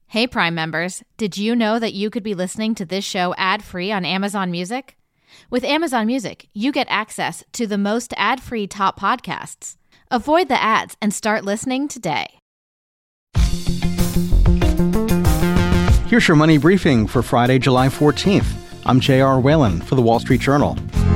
Hey, Prime members, did you know that you could be listening to this show ad-free on Amazon Music? With Amazon Music, you get access to the most ad-free top podcasts. Avoid the ads and start listening today. Here's your money briefing for Friday, July 14th. I'm J.R. Whalen for The Wall Street Journal.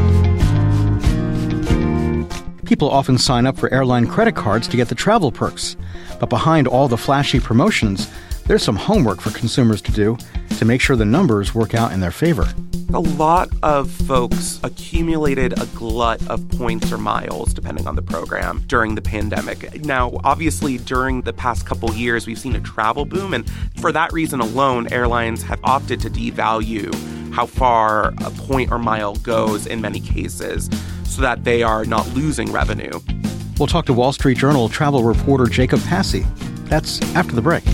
People often sign up for airline credit cards to get the travel perks. But behind all the flashy promotions, there's some homework for consumers to do to make sure the numbers work out in their favor. A lot of folks accumulated a glut of points or miles, depending on the program, during the pandemic. Now, obviously, during the past couple years, we've seen a travel boom, and for that reason alone, airlines have opted to devalue how far a point or mile goes in many cases so that they are not losing revenue. We'll talk to Wall Street Journal travel reporter Jacob Passy. That's after the break.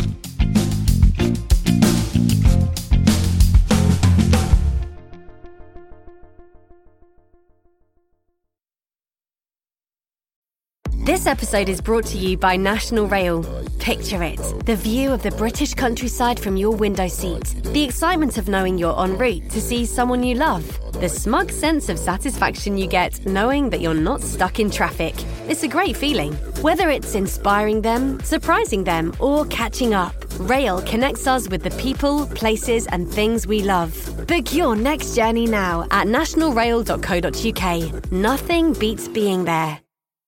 This episode is brought to you by National Rail. Picture it, the view of the British countryside from your window seat. The excitement of knowing you're en route to see someone you love. The smug sense of satisfaction you get knowing that you're not stuck in traffic. It's a great feeling. Whether it's inspiring them, surprising them, or catching up, Rail connects us with the people, places, and things we love. Book your next journey now at nationalrail.co.uk. Nothing beats being there.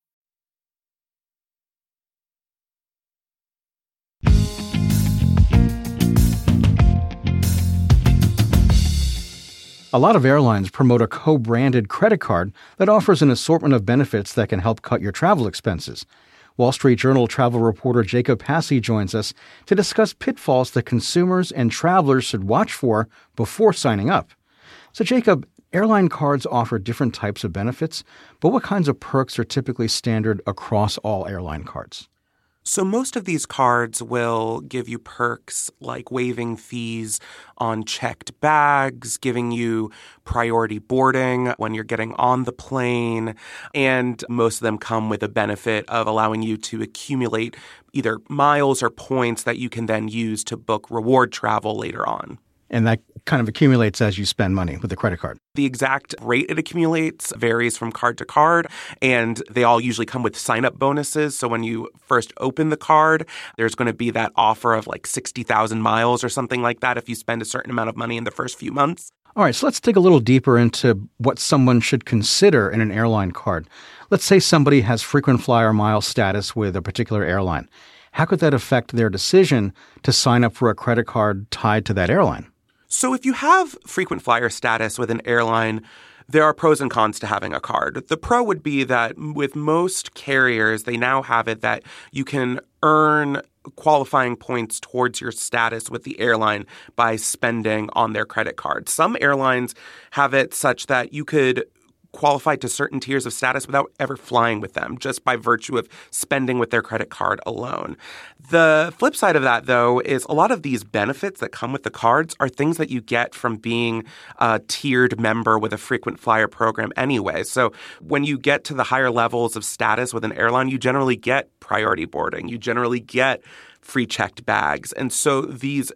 A lot of airlines promote a co-branded credit card that offers an assortment of benefits that can help cut your travel expenses. Wall Street Journal travel reporter Jacob Passy joins us to discuss pitfalls that consumers and travelers should watch for before signing up. So, Jacob, airline cards offer different types of benefits, but what kinds of perks are typically standard across all airline cards? So most of these cards will give you perks like waiving fees on checked bags, giving you priority boarding when you're getting on the plane, and most of them come with a benefit of allowing you to accumulate either miles or points that you can then use to book reward travel later on. And that kind of accumulates as you spend money with the credit card. The exact rate it accumulates varies from card to card, and they all usually come with sign-up bonuses. So when you first open the card, there's going to be that offer of like 60,000 miles or something like that if you spend a certain amount of money in the first few months. All right, so let's dig a little deeper into what someone should consider in an airline card. Let's say somebody has frequent flyer mile status with a particular airline. How could that affect their decision to sign up for a credit card tied to that airline? So if you have frequent flyer status with an airline, there are pros and cons to having a card. The pro would be that with most carriers, they now have it that you can earn qualifying points towards your status with the airline by spending on their credit card. Some airlines have it such that you could qualify to certain tiers of status without ever flying with them, just by virtue of spending with their credit card alone. The flip side of that, though, is a lot of these benefits that come with the cards are things that you get from being a tiered member with a frequent flyer program anyway. So when you get to the higher levels of status with an airline, you generally get priority boarding. You generally get free checked bags. And so these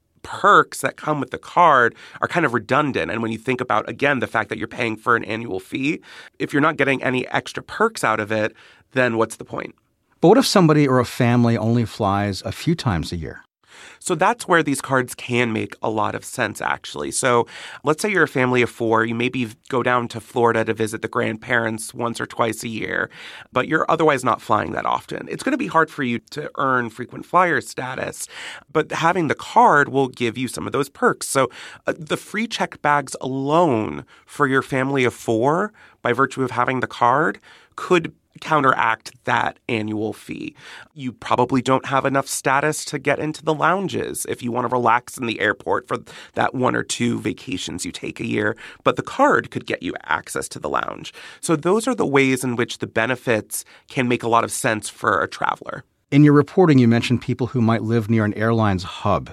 perks that come with the card are kind of redundant. And when you think about, again, the fact that you're paying for an annual fee, if you're not getting any extra perks out of it, then what's the point? But what if somebody or a family only flies a few times a year? So that's where these cards can make a lot of sense, actually. So let's say you're a family of four. You maybe go down to Florida to visit the grandparents once or twice a year, but you're otherwise not flying that often. It's going to be hard for you to earn frequent flyer status, but having the card will give you some of those perks. So the free check bags alone for your family of four, by virtue of having the card, could counteract that annual fee. You probably don't have enough status to get into the lounges if you want to relax in the airport for that one or two vacations you take a year, but the card could get you access to the lounge. So those are the ways in which the benefits can make a lot of sense for a traveler. In your reporting, you mentioned people who might live near an airline's hub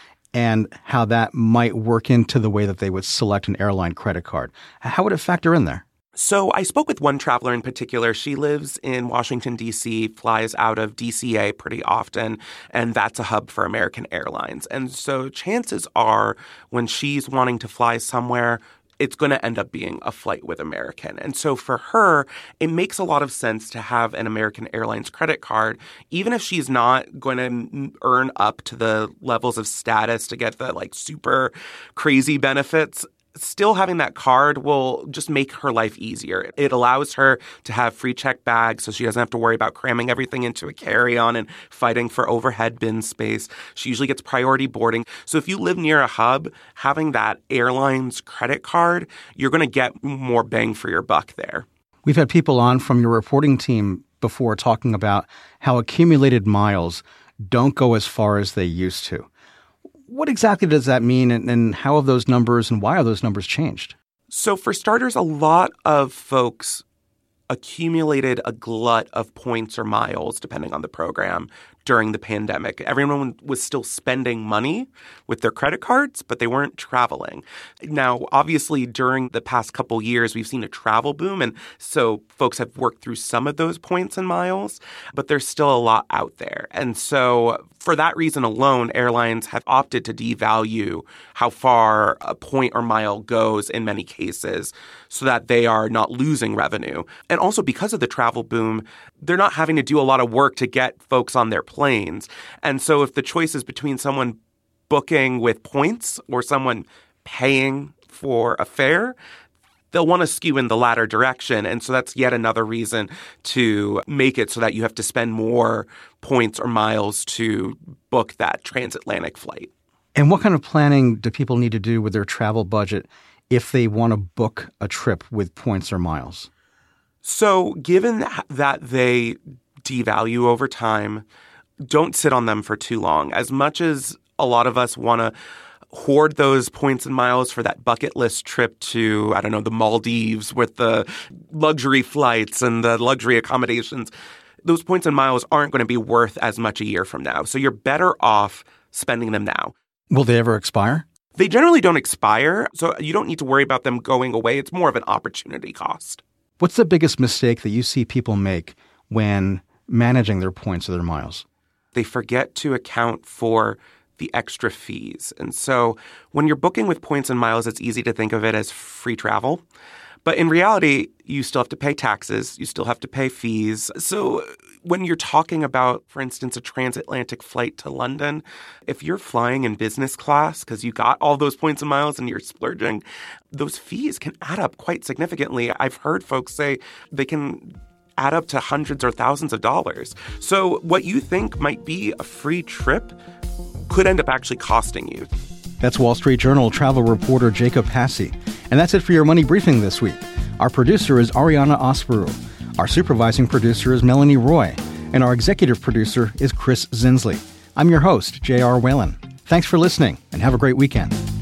and how that might work into the way that they would select an airline credit card. How would it factor in there? So I spoke with one traveler in particular. She lives in Washington, D.C., flies out of DCA pretty often, and that's a hub for American Airlines. And so chances are when she's wanting to fly somewhere, it's going to end up being a flight with American. And so for her, it makes a lot of sense to have an American Airlines credit card, even if she's not going to earn up to the levels of status to get the super crazy benefits. Still having that card will just make her life easier. It allows her to have free check bags so she doesn't have to worry about cramming everything into a carry-on and fighting for overhead bin space. She usually gets priority boarding. So if you live near a hub, having that airline's credit card, you're going to get more bang for your buck there. We've had people on from your reporting team before talking about how accumulated miles don't go as far as they used to. What exactly does that mean, and how have those numbers and why are those numbers changed? So for starters, a lot of folks accumulated a glut of points or miles, depending on the program, during the pandemic. Everyone was still spending money with their credit cards, but they weren't traveling. Now, obviously, during the past couple years, we've seen a travel boom, and so folks have worked through some of those points and miles, but there's still a lot out there. And so for that reason alone, airlines have opted to devalue how far a point or mile goes in many cases so that they are not losing revenue. And also because of the travel boom, they're not having to do a lot of work to get folks on their planes. And so if the choice is between someone booking with points or someone paying for a fare, they'll want to skew in the latter direction. And so that's yet another reason to make it so that you have to spend more points or miles to book that transatlantic flight. And what kind of planning do people need to do with their travel budget if they want to book a trip with points or miles? So given that they devalue over time, don't sit on them for too long. As much as a lot of us want to hoard those points and miles for that bucket list trip to, the Maldives with the luxury flights and the luxury accommodations, those points and miles aren't going to be worth as much a year from now. So you're better off spending them now. Will they ever expire? They generally don't expire, so you don't need to worry about them going away. It's more of an opportunity cost. What's the biggest mistake that you see people make when managing their points or their miles? They forget to account for the extra fees. And so when you're booking with points and miles, it's easy to think of it as free travel. But in reality, you still have to pay taxes. You still have to pay fees. So when you're talking about, for instance, a transatlantic flight to London, if you're flying in business class because you got all those points and miles and you're splurging, those fees can add up quite significantly. I've heard folks say they can add up to hundreds or thousands of dollars. So what you think might be a free trip could end up actually costing you. That's Wall Street Journal travel reporter Jacob Passy. And that's it for your Money Briefing this week. Our producer is Ariana Osperu. Our supervising producer is Melanie Roy. And our executive producer is Chris Zinsley. I'm your host, J.R. Whalen. Thanks for listening and have a great weekend.